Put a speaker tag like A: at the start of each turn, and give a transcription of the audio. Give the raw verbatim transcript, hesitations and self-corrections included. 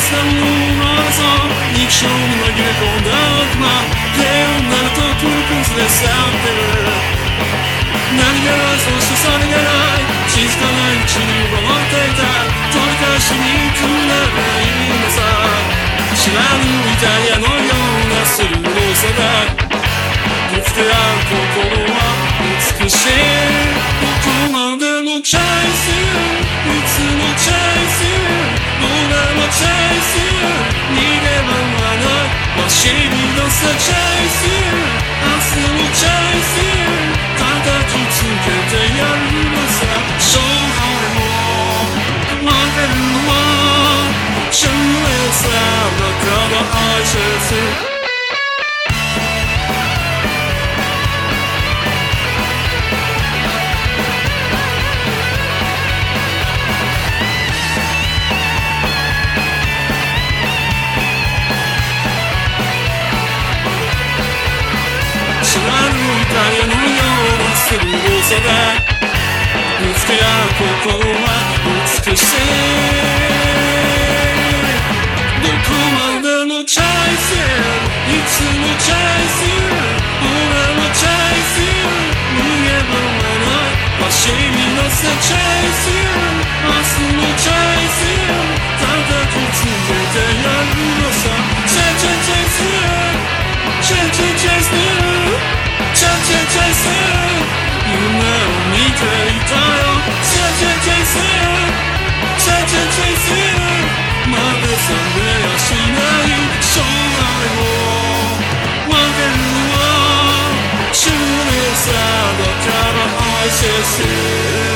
A: さんの謎肉声に紛れ込んだ悪魔平穏なるとプルプルで去ってる何気ないそしてさりげない静かなうちに奪われていた取り返しに来るならいいのさ知らぬイタリアのような鋭さだぶつけ合う心は美しいどこまでもチャイスいつもチャイス俺もチャイス逃げ場はない走り出せチャイス明日もチャイス叩きつけてやるのさ勝敗も負けるのは真理さだから愛せず貫いた矢のような鋭さだぶつけ合う心は美しいどこまでもチャイスいつもチャイス俺もチャイス逃げ場はない走り出せチャイス明日もチャイス叩きつけてやるのさチャチャチャイスチャチャチャイスチャチャチャイス夢を見ていたよチャチャチャイスチャチャチャイスまだ覚めやしない将来を分けるのは真理さだから愛せず